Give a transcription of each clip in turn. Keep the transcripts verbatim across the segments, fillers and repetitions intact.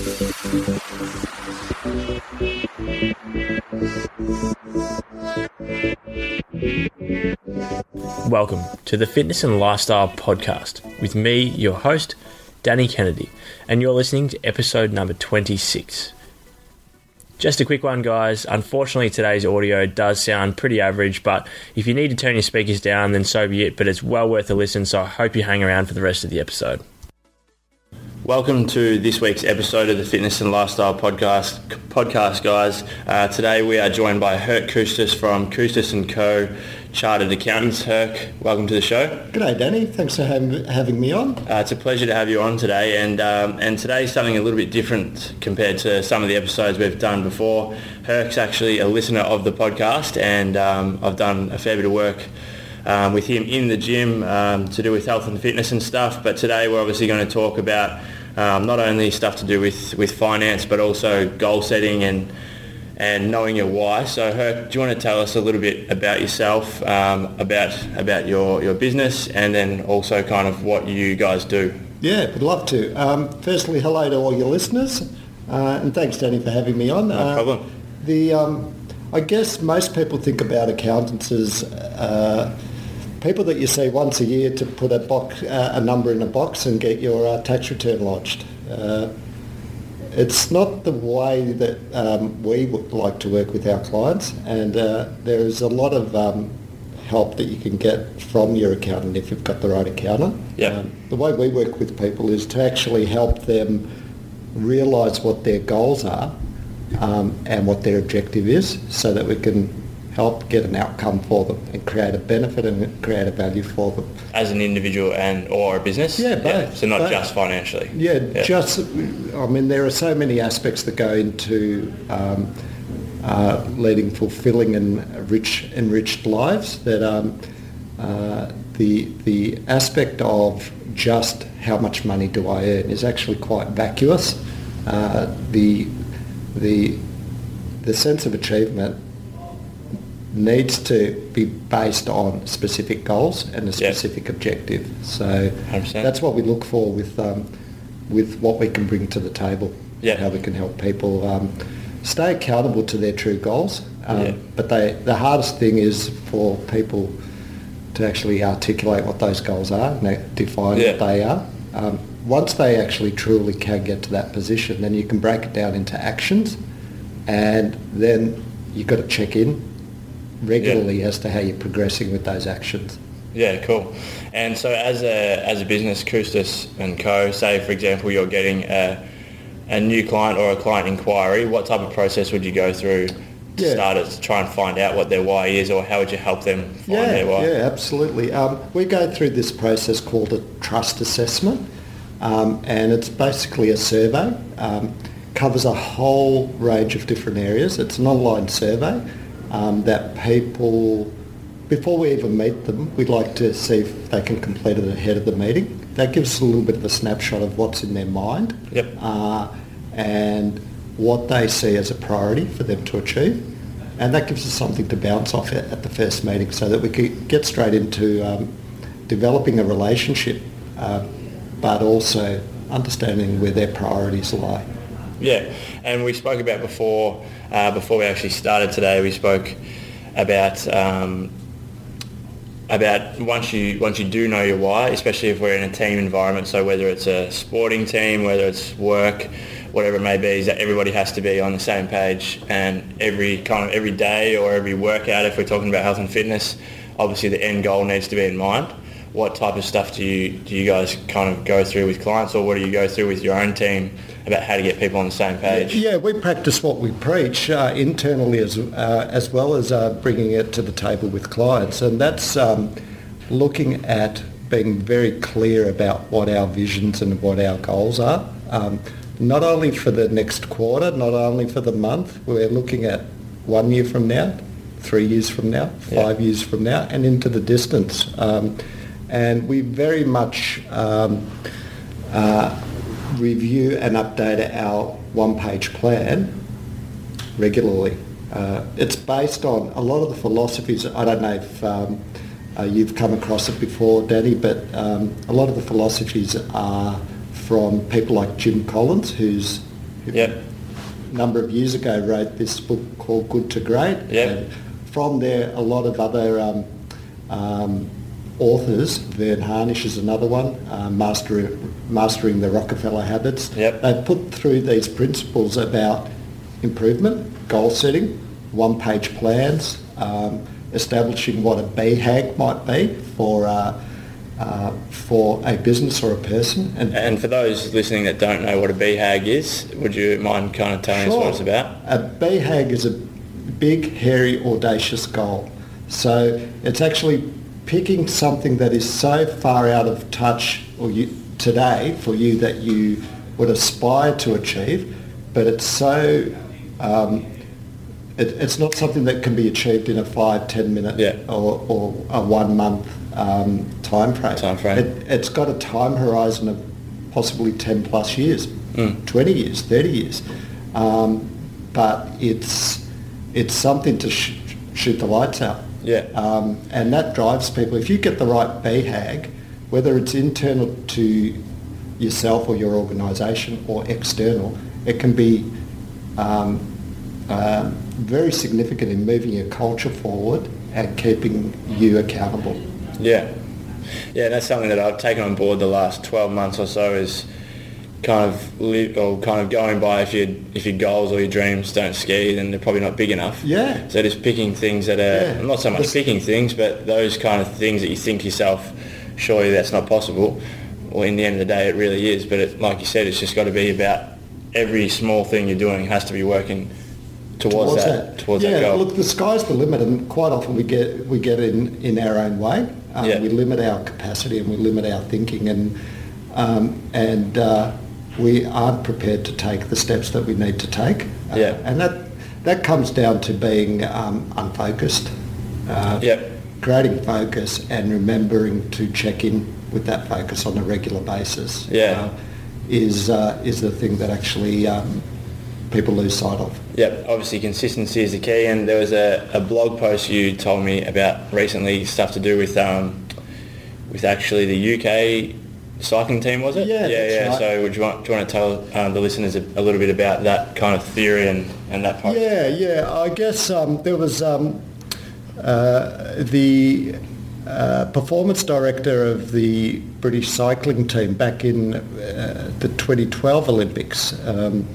Welcome to the Fitness and Lifestyle Podcast with me, your host, Danny Kennedy, and you're listening to episode number twenty-six. Just a quick one, guys. Unfortunately, today's audio does sound pretty average, but if you need to turn your speakers down, then so be it, but it's well worth a listen, so I hope you hang around for the rest of the episode. Welcome to this week's episode of the Fitness and Lifestyle Podcast, podcast guys. Uh, today we are joined by Herc Koustas from Koustas and Co. Chartered Accountants. Herc, welcome to the show. G'day, Danny. Thanks for having, having me on. Uh, it's a pleasure to have you on today, and um, and today's something a little bit different compared to some of the episodes we've done before. Herc's actually a listener of the podcast, and um, I've done a fair bit of work um, with him in the gym um, to do with health and fitness and stuff, but today we're obviously going to talk about um, not only stuff to do with, with finance, but also goal setting and and knowing your why. So Herc, do you want to tell us a little bit about yourself, um, about about your, your business, and then also kind of what you guys do? Yeah, would love to. Um, firstly, hello to all your listeners, uh, and thanks, Danny, for having me on. No uh, problem. The um, I guess most people think about accountants as uh, people that you see once a year to put a box, uh, a number in a box and get your uh, tax return lodged. Uh, It's not the way that um, we would like to work with our clients, and uh, there is a lot of um, help that you can get from your accountant if you've got the right accountant. Yeah. Um, the way we work with people is to actually help them realise what their goals are um, and what their objective is, so that we can help get an outcome for them and create a benefit and create a value for them. As an individual and or a business? Yeah, both. Yeah, so not both. just financially? Yeah, yeah, just, I mean, there are so many aspects that go into um, uh, leading fulfilling and rich, enriched lives that um, uh, the, the aspect of just how much money do I earn is actually quite vacuous. Uh, the, the, the sense of achievement needs to be based on specific goals and a specific yep. objective. So one hundred percent. That's what we look for with um, with what we can bring to the table. Yeah. How we can help people um, stay accountable to their true goals. Um, yeah. But they, the hardest thing is for people to actually articulate what those goals are and define yeah. what they are. Um, once they actually truly can get to that position, then you can break it down into actions, and then you've got to check in regularly yeah. as to how you're progressing with those actions. Yeah, cool. And so as a as a business, Koustas and Co., say for example you're getting a, a new client or a client inquiry, what type of process would you go through to yeah. start it, to try and find out what their why is, or how would you help them find yeah, their why? Yeah, absolutely. Um, we go through this process called a trust assessment, um, and it's basically a survey, um, covers a whole range of different areas. It's an online survey. Um, that people, before we even meet them, we'd like to see if they can complete it ahead of the meeting. That gives us a little bit of a snapshot of what's in their mind yep. uh, and what they see as a priority for them to achieve. And that gives us something to bounce off at, at the first meeting, so that we could get straight into um, developing a relationship, uh, but also understanding where their priorities lie. Yeah, and we spoke about before, uh, before we actually started today, we spoke about um, about once you once you do know your why, especially if we're in a team environment, so whether it's a sporting team, whether it's work, whatever it may be, is that everybody has to be on the same page, and every kind of every day or every workout, if we're talking about health and fitness, obviously the end goal needs to be in mind. What type of stuff do you do you guys kind of go through with clients, or what do you go through with your own team about how to get people on the same page? Yeah, we practice what we preach uh, internally as uh, as well as uh, bringing it to the table with clients, and that's um, looking at being very clear about what our visions and what our goals are. Um, not only for the next quarter, not only for the month, we're looking at one year from now, three years from now, five yeah. years from now, and into the distance. Um, and we very much um, uh, review and update our one-page plan regularly. Uh, it's based on a lot of the philosophies. I don't know if um, uh, you've come across it before, Danny, but um, a lot of the philosophies are from people like Jim Collins, who's Yep. A number of years ago wrote this book called Good to Great. Yep. And from there, a lot of other um, um, authors, Vern Harnish is another one, uh, Master, Mastering the Rockefeller Habits. Yep. They've put through these principles about improvement, goal setting, one-page plans, um, establishing what a B HAG might be for uh, uh, for a business or a person. And, And for those listening that don't know what a B HAG is, would you mind kind of telling Sure. us what it's about? A B HAG is a big, hairy, audacious goal. So it's actually picking something that is so far out of touch or you, today for you that you would aspire to achieve, but it's so um, it, it's not something that can be achieved in a five, ten minute Yeah. or, or a one month um, time frame. Time frame. It, it's got a time horizon of possibly ten plus years, Mm. twenty years, thirty years, um, but it's it's something to sh- shoot the lights out. Yeah. Um, and that drives people. If you get the right B HAG, whether it's internal to yourself or your organisation or external, it can be um, uh, very significant in moving your culture forward and keeping you accountable. Yeah. Yeah, that's something that I've taken on board the last twelve months or so is kind of live, or kind of going by if your if your goals or your dreams don't ski, then they're probably not big enough. Yeah. So just picking things that are, Yeah. not so much This- picking things, but those kind of things that you think to yourself, surely that's not possible. Well, in the end of the day, it really is. But it, like you said, it's just got to be about every small thing you're doing has to be working towards, Towards that, towards yeah, that goal. look, the sky's the limit, and quite often we get we get in, in our own way. Um, Yeah. We limit our capacity and we limit our thinking, and um, and uh, we aren't prepared to take the steps that we need to take. Uh, Yeah. and that that comes down to being um, unfocused, uh, Yep. creating focus, and remembering to check in with that focus on a regular basis. Yeah. uh, is uh, is the thing that actually um, people lose sight of. Yep, obviously consistency is the key, and there was a, a blog post you told me about recently, stuff to do with um, with actually the U K cycling team, was it? Yeah, yeah, that's yeah. right. So would you want, do you want to tell um, the listeners a, a little bit about that kind of theory and, and that post? Yeah, yeah. I guess um, there was um, uh, the uh, performance director of the British cycling team back in uh, the twenty twelve Olympics, um,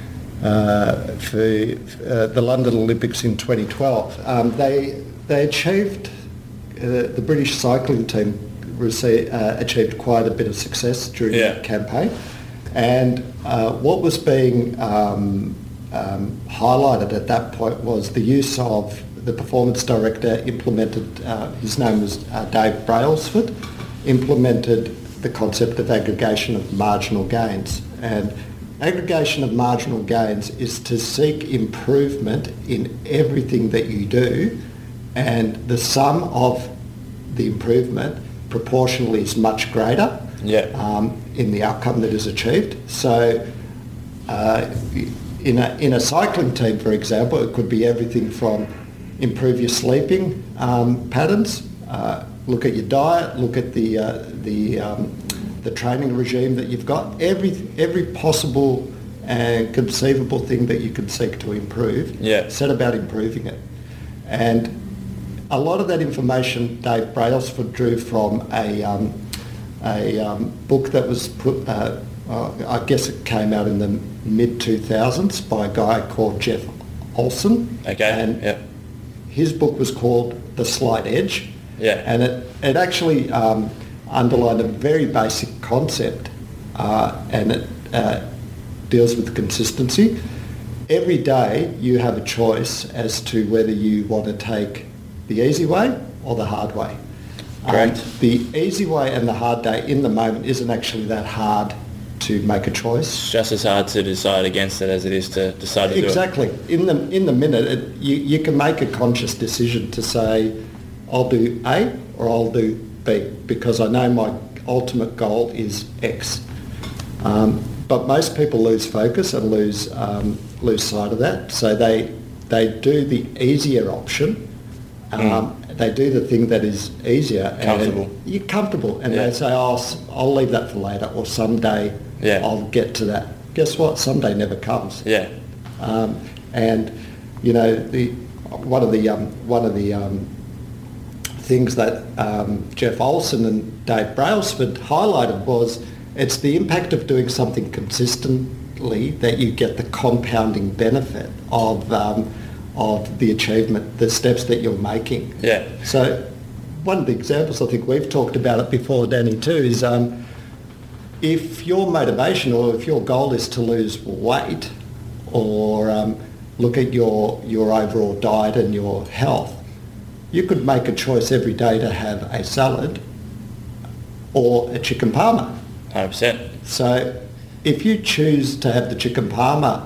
uh, for uh, the London Olympics in twenty twelve. Um, they they achieved uh, the British cycling team received, uh, achieved quite a bit of success during Yeah. that campaign, and uh, what was being um, um, highlighted at that point was the use of the performance director implemented, uh, his name was uh, Dave Brailsford, implemented the concept of aggregation of marginal gains. And aggregation of marginal gains is to seek improvement in everything that you do, and the sum of the improvement proportionally is much greater Yeah. um, in the outcome that is achieved. So uh, in, a, in a cycling team, for example, it could be everything from improve your sleeping um, patterns, uh, look at your diet, look at the uh, the um, the training regime that you've got, every every possible and conceivable thing that you can seek to improve. Yeah. Set about improving it, and a lot of that information Dave Brailsford drew from a um, a um, book that was put. Uh, uh, I guess it came out in the mid two thousands by a guy called Jeff Olson. Okay, And yep. his book was called The Slight Edge. Yeah. And it, it actually um, underlined a very basic concept, uh, and it uh, deals with consistency. Every day you have a choice as to whether you want to take the easy way or the hard way. Correct. Um, the easy way and the hard day in the moment isn't actually that hard to make a choice. It's just as hard to decide against it as it is to decide to Exactly. In the in the minute, it, you you can make a conscious decision to say, I'll do A or I'll do B because I know my ultimate goal is X. Um, but most people lose focus and lose um, lose sight of that. So they they do the easier option. Um, Mm. They do the thing that is easier. Comfortable. And you're comfortable, and Yeah. they say, "Oh, s- I'll leave that for later, or someday Yeah. I'll get to that." guess what? Someday never comes. Yeah. Um, and you know, the one of the um, one of the um, things that um, Jeff Olson and Dave Brailsford highlighted was it's the impact of doing something consistently that you get the compounding benefit of um, of the achievement, the steps that you're making. Yeah. So one of the examples, I think we've talked about it before, Danny, too, is um, if your motivation or if your goal is to lose weight or um, look at your, your overall diet and your health, you could make a choice every day to have a salad or a chicken parma. one hundred percent. So if you choose to have the chicken parma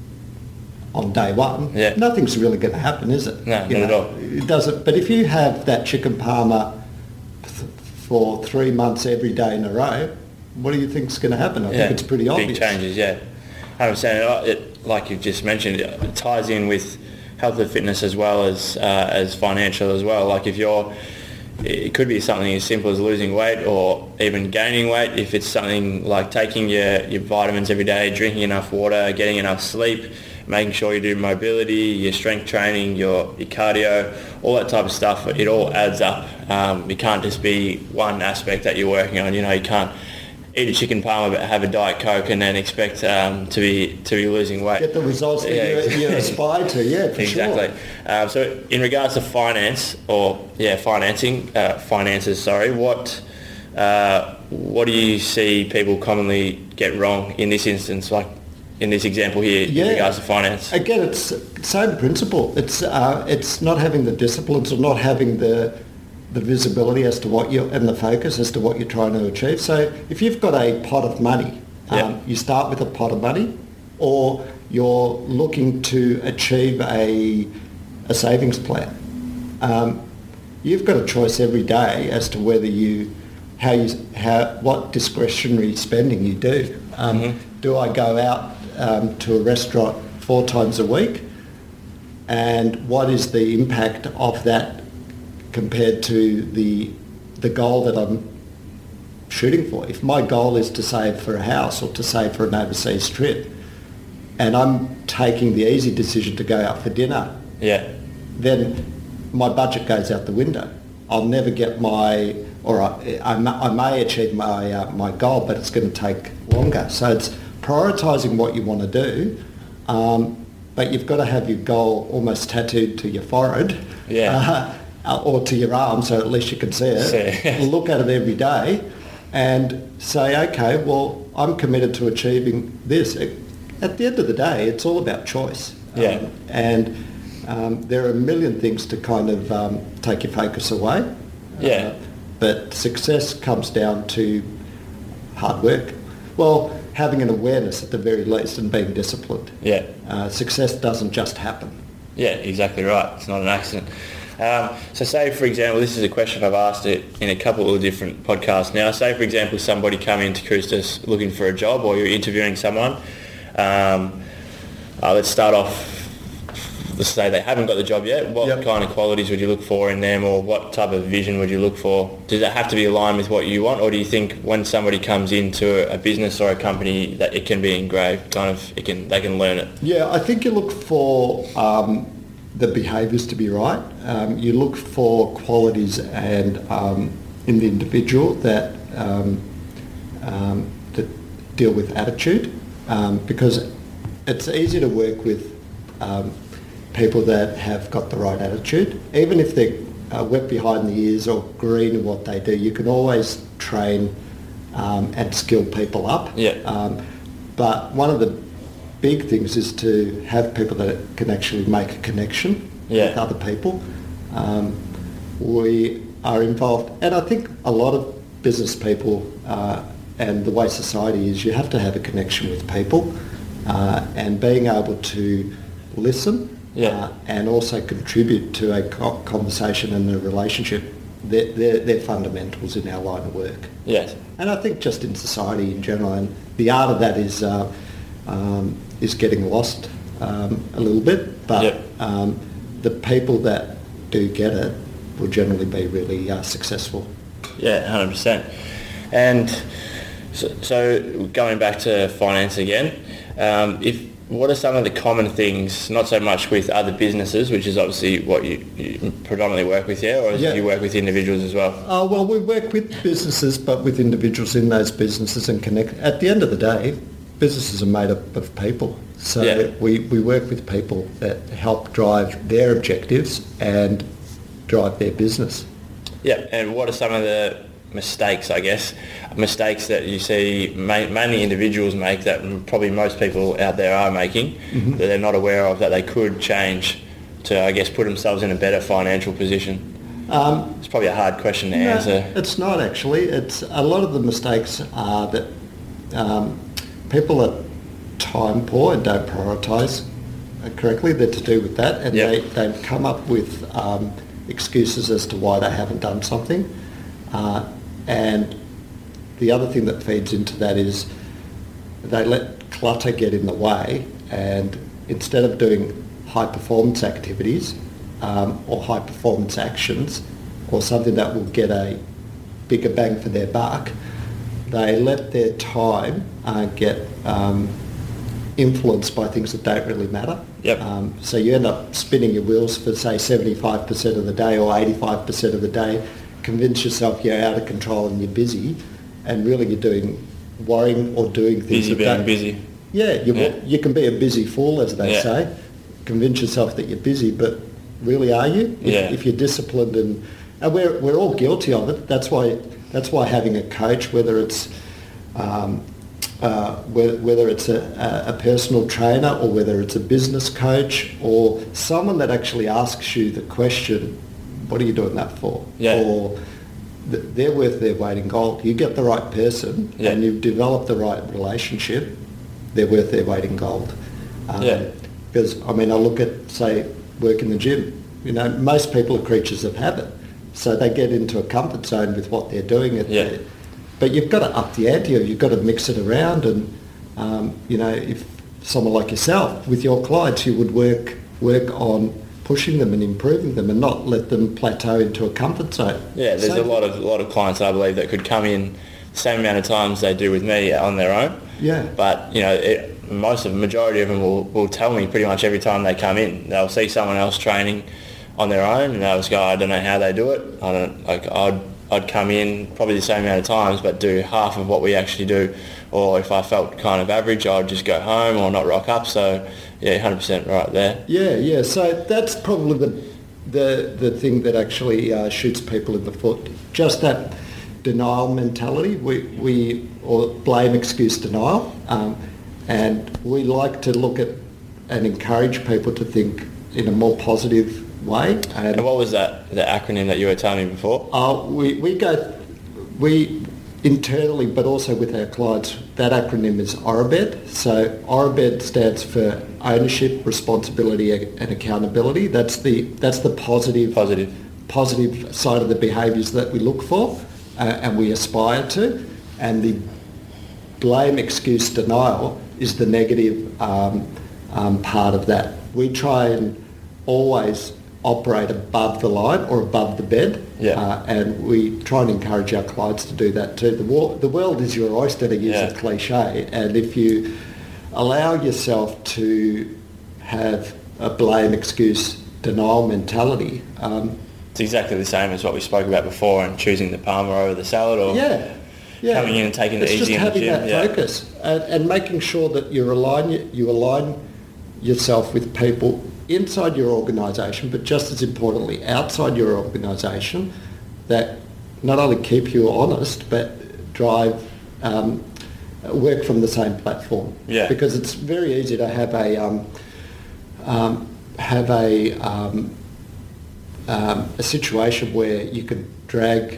on day one, yeah. nothing's really going to happen, is it? No, you not know, at all. It doesn't. But if you have that chicken parma th- for three months every day in a row, what do you think's going to happen? I yeah. think it's pretty obvious. Big changes, yeah. one hundred percent. It, like you've just mentioned, it ties in with health and fitness as well as uh, as financial as well. Like if you're, it could be something as simple as losing weight or even gaining weight. If it's something like taking your, your vitamins every day, drinking enough water, getting enough sleep, making sure you do mobility, your strength training, your, your cardio, all that type of stuff, it all adds up. Um, it can't just be one aspect that you're working on. You know, you can't eat a chicken parma but have a Diet Coke and then expect um, to be to be losing weight. Get the results that Yeah, you, you aspire to, yeah, for exactly. sure. Um, so in regards to finance, or yeah, financing, uh, finances, sorry, what uh, what do you see people commonly get wrong in this instance, like in this example here, Yeah. in regards to finance? Again, it's same principle. It's uh, it's not having the disciplines or not having the the visibility as to what you and the focus as to what you're trying to achieve. So if you've got a pot of money, Yeah. um, you start with a pot of money, or you're looking to achieve a a savings plan. Um, you've got a choice every day as to whether you how you how what discretionary spending you do. Um, Mm-hmm. Do I go out um, to a restaurant four times a week, and what is the impact of that compared to the the goal that I'm shooting for? If my goal is to save for a house or to save for an overseas trip, and I'm taking the easy decision to go out for dinner, Yeah. then my budget goes out the window. I'll never get my, or I, I, may, I may achieve my uh, my goal, but it's going to take longer. So it's prioritising what you want to do, um, but you've got to have your goal almost tattooed to your forehead, Yeah. uh, or to your arm, so at least you can see it. See it. Look at it every day, and say, okay, well, I'm committed to achieving this. At the end of the day, it's all about choice. Yeah. Um, and um, there are a million things to kind of um, take your focus away. Yeah. Uh, but success comes down to hard work. Well, having an awareness at the very least and being disciplined. Yeah. Uh, success doesn't just happen. Yeah, exactly right. It's not an accident. Um, so say, for example, this is a question I've asked it in a couple of different podcasts now. Say, for example, somebody come into Cruistus looking for a job, or you're interviewing someone. Um, uh, let's start off, let's say they haven't got the job yet. What Yep. kind of qualities would you look for in them, or what type of vision would you look for? Does it have to be aligned with what you want, or do you think when somebody comes into a business or a company that it can be engraved, kind of, it can they can learn it? Yeah, I think you look for um, the behaviours to be right. Um, you look for qualities and um, in the individual that um, um, that deal with attitude, um, because it's easy to work with um, people that have got the right attitude, even if they're uh, wet behind the ears or green in what they do. You can always train um, and skill people up. Yeah. Um, but one of the big things is to have people that can actually make a connection Yeah. with other people. Um, we are involved, and I think a lot of business people uh, and the way society is, you have to have a connection with people, uh, and being able to listen Yeah. uh, and also contribute to a co- conversation and a relationship. They're, they're, they're fundamentals in our line of work. Yes. And I think just in society in general, and the art of that is uh, um, is getting lost um, a little bit. But Yep. um, the people that do get it will generally be really uh, successful. Yeah, one hundred percent. And so, so going back to finance again, Um, if what are some of the common things, not so much with other businesses, which is obviously what you, you predominantly work with, yeah, or Yeah. do you work with individuals as well? Uh, well, we work with businesses, but with individuals in those businesses and connect. At the end of the day, businesses are made up of people. So Yeah. we, we work with people that help drive their objectives and drive their business. Yeah, and what are some of the mistakes, I guess, mistakes that you see ma- mainly individuals make that probably most people out there are making, mm-hmm. that they're not aware of, that they could change to, I guess, put themselves in a better financial position? Um, it's probably a hard question to no, answer. It's not actually. It's a lot of the mistakes are that um, people are time poor and don't prioritise correctly. They're to do with that, and yep. they, they've come up with um, excuses as to why they haven't done something. Uh, and the other thing that feeds into that is they let clutter get in the way, and instead of doing high performance activities um, or high performance actions or something that will get a bigger bang for their buck, they let their time uh, get um, influenced by things that don't really matter. Yep. Um, so you end up spinning your wheels for, say, seventy-five percent of the day or eighty-five percent of the day, convince yourself you're out of control and you're busy, and really you're doing worrying or doing things. Busy that being don't- busy. Yeah, you, Yeah. you can be a busy fool, as they Yeah. say. Convince yourself that you're busy, but really are you? If, Yeah. if you're disciplined, and, and we're, we're all guilty of it. That's why that's why having a coach, whether it's um, uh, whether, whether it's a, a personal trainer or whether it's a business coach or someone that actually asks you the question, what are you doing that for? Yeah. Or th- they're worth their weight in gold. You get the right person Yeah. and you've developed the right relationship, they're worth their weight in gold. Um, Yeah. Because, I mean, I look at, say, work in the gym. You know, most people are creatures of habit. So they get into a comfort zone with what they're doing. At Yeah. the, but you've got to up the ante, you've got to mix it around. And, um, you know, if someone like yourself, with your clients, you would work work on pushing them and improving them and not let them plateau into a comfort zone. Yeah, there's So- a lot of a lot of clients, I believe, that could come in the same amount of times they do with me on their own. Yeah. But, you know, it, most of the majority of them will, will tell me pretty much every time they come in. They'll see someone else training on their own and they'll just go, I don't know how they do it. I don't, like, I'd, I'd come in probably the same amount of times but do half of what we actually do. Or if I felt kind of average, I'd just go home or not rock up. So, yeah, one hundred percent right there. Yeah, yeah. So that's probably the the the thing that actually uh, shoots people in the foot. Just that denial mentality. We we or blame, excuse, denial, um, and we like to look at and encourage people to think in a more positive way. And, And what was that, the acronym that you were telling me before? uh, we we go we. internally, but also with our clients, that acronym is O R A B E D. So O R A B E D stands for ownership, responsibility, and accountability. That's the that's the positive Positive. positive side of the behaviours that we look for uh, and we aspire to. And the blame, excuse, denial is the negative um, um, part of that. We try and always operate above the line or above the bed, Yeah. uh, and we try and encourage our clients to do that too. The, war, the world is your oyster, to use Yeah. a cliche, and if you allow yourself to have a blame, excuse, denial mentality, um, It's exactly the same as what we spoke about before and choosing the Palmer over the salad or yeah, yeah, coming in and taking it it's easy just in the having gym. that Yeah. focus and, and making sure that you align you align yourself with people inside your organisation, but just as importantly outside your organisation, that not only keep you honest but drive um, work from the same platform. Yeah. Because it's very easy to have a um, um, have a um, um, a situation where you can drag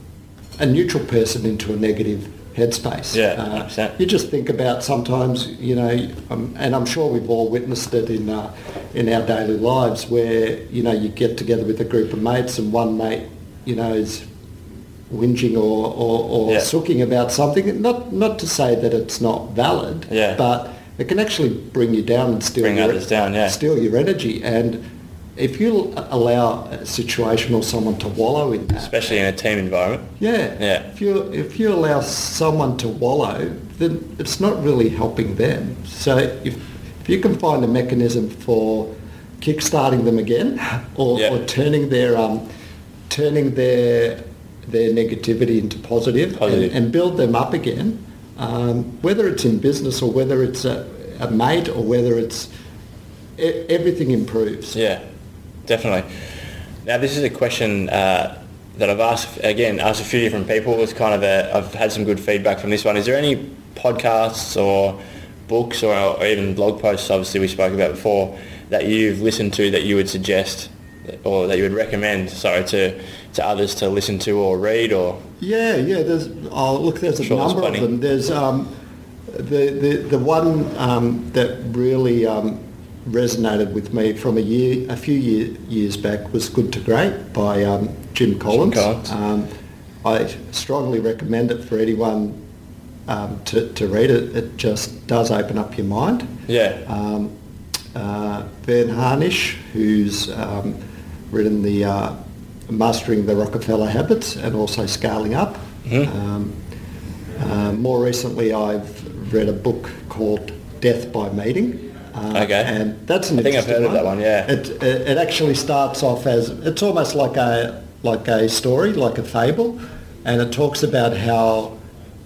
a neutral person into a negative headspace. Yeah, one uh, hundred percent. you just think about sometimes, you know, um, and I'm sure we've all witnessed it in uh, in our daily lives, where you know you get together with a group of mates and one mate, you know, is whinging or or, or Yeah. sooking about something. Not not to say that it's not valid, Yeah. but it can actually bring you down and steal Bring your, others down, yeah. steal your energy. And if you allow a situation or someone to wallow in that, especially in a team environment. Yeah. Yeah. If you if you allow someone to wallow, then it's not really helping them. So if if you can find a mechanism for kick-starting them again, or, yeah. or turning their um, turning their their negativity into positive, positive. And, and build them up again, um, whether it's in business or whether it's a, a mate or whether it's e- everything improves. Yeah, definitely. Now this is a question uh, that I've asked again asked a few different people. It's kind of a I've had some good feedback from this one. Is there any podcasts or books or, or even blog posts, obviously we spoke about before, that you've listened to that you would suggest or that you would recommend, sorry, to, to others to listen to or read or? Yeah, yeah. There's oh look, there's a sure number there's of them. There's um, the the the one um, that really um, resonated with me from a year, a few year, years back was "Good to Great" by um, Jim Collins. Jim Collins. Um, I strongly recommend it for anyone um, to to read it. It just does open up your mind. Yeah. Um, uh, Ben Harnish, who's um, written the uh, Mastering the Rockefeller Habits and also Scaling Up. Mm-hmm. Um, uh, more recently, I've read a book called Death by Meeting. Uh, okay. And that's an I think I've interesting heard of that one, yeah. It, it, it actually starts off as, it's almost like a, like a story, like a fable, and it talks about how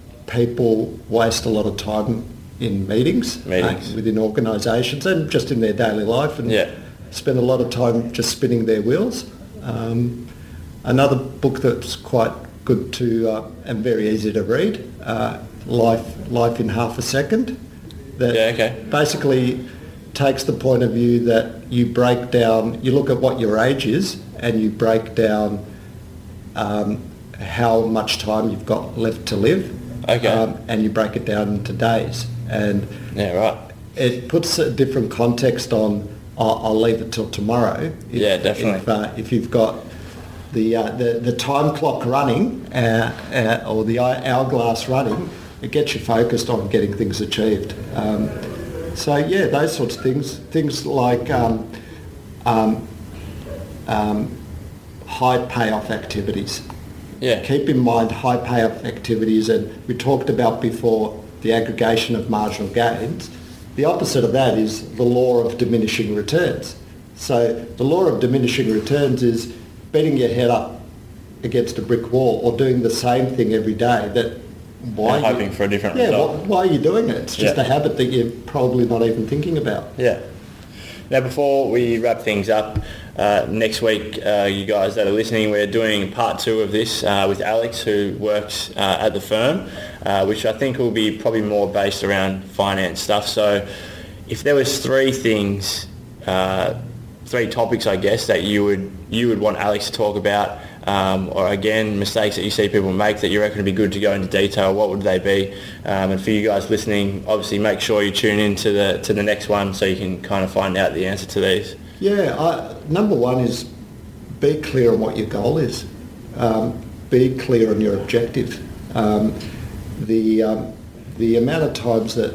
people waste a lot of time in meetings, meetings. Uh, within organisations and just in their daily life, and yeah. spend a lot of time just spinning their wheels. Um, another book that's quite good to uh, and very easy to read, uh, Life Life in Half a Second. That yeah, okay. basically takes the point of view that you break down, you look at what your age is and you break down um, how much time you've got left to live. Okay. Um, and you break it down into days. And yeah, right. it puts a different context on, I'll, I'll leave it till tomorrow. If, yeah, definitely. If, uh, if you've got the, uh, the the time clock running uh, uh, or the hourglass running, it gets you focused on getting things achieved. Um, so yeah, those sorts of things. Things like um, um, um, high payoff activities. Yeah. Keep in mind high payoff activities, and we talked about before the aggregation of marginal gains. The opposite of that is the law of diminishing returns. So the law of diminishing returns is beating your head up against a brick wall or doing the same thing every day. That why and hoping you, for a different yeah, result. why, why are you doing it? It's just yeah. a habit that you're probably not even thinking about. Yeah. Now, before we wrap things up, uh, next week, uh, you guys that are listening, we're doing part two of this uh, with Alex, who works uh, at the firm, uh, which I think will be probably more based around finance stuff. So if there was three things, uh, three topics, I guess, that you would you would want Alex to talk about, um, or again, mistakes that you see people make that you reckon would be good to go into detail, what would they be? Um, and for you guys listening, obviously make sure you tune in to the, to the next one so you can kind of find out the answer to these. Yeah, I, number one is be clear on what your goal is. Um, be clear on your objective. Um, the um, the amount of times that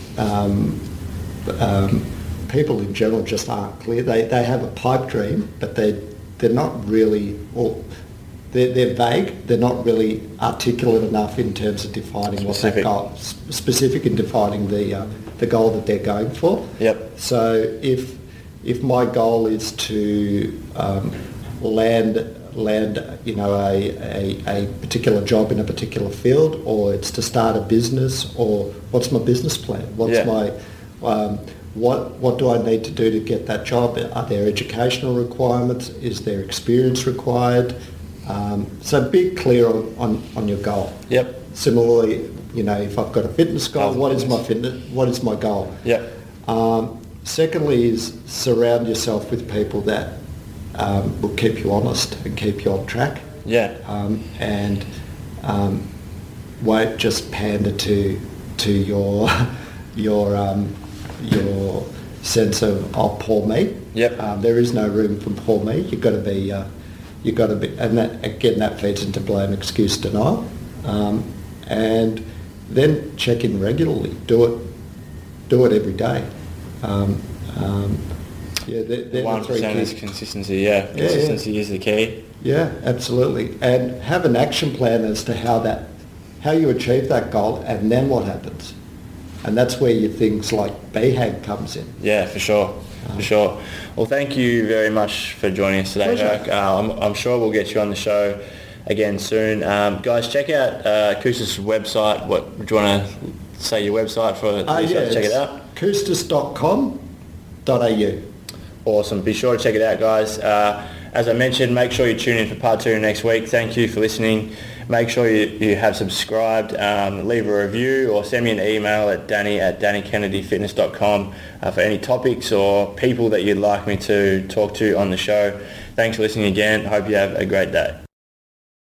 um, um, people in general just aren't clear. They they have a pipe dream, but they they're not really, or they're, they're vague. They're not really articulate enough in terms of defining Specific. what that goal, specific in defining the uh, the goal that they're going for. Yep. So if if my goal is to um, land land you know a, a, a particular job in a particular field, or it's to start a business, or what's my business plan? What's yeah. my um, what what do I need to do to get that job? Are there educational requirements? Is there experience required? Um, so be clear on, on, on your goal. Yep. Similarly, you know, if I've got a fitness goal, what is my fitness? What is my goal? Yep. Um, secondly is surround yourself with people that um, will keep you honest and keep you on track. Yeah. Um, and um, won't just pander to to your your um, your sense of oh, poor me. Yep. Um, there is no room for poor me. You've got to be uh, you've got to be, and that again that feeds into blame, excuse, denial, um, and then check in regularly. Do it do it every day. Um, um, Yeah, they're, they're one the three percent is keys. consistency. Yeah, Yeah, consistency yeah. is the key. Yeah, absolutely. And have an action plan as to how that, how you achieve that goal, and then what happens. And that's where your things like B HAG comes in. Yeah, for sure, for sure. Well, thank you very much for joining us today, Pleasure. Herc. Uh, I'm, I'm sure we'll get you on the show again soon. Um, guys, check out uh, Koustis' website. What do you want to say your website for the Uh, yeah, check it it's out? koustis dot com dot a u. Awesome. Be sure to check it out, guys. Uh, as I mentioned, make sure you tune in for part two next week. Thank you for listening. Make sure you, you have subscribed, um, leave a review or send me an email at danny at danny kennedy fitness dot com uh, for any topics or people that you'd like me to talk to on the show. Thanks for listening again. Hope you have a great day.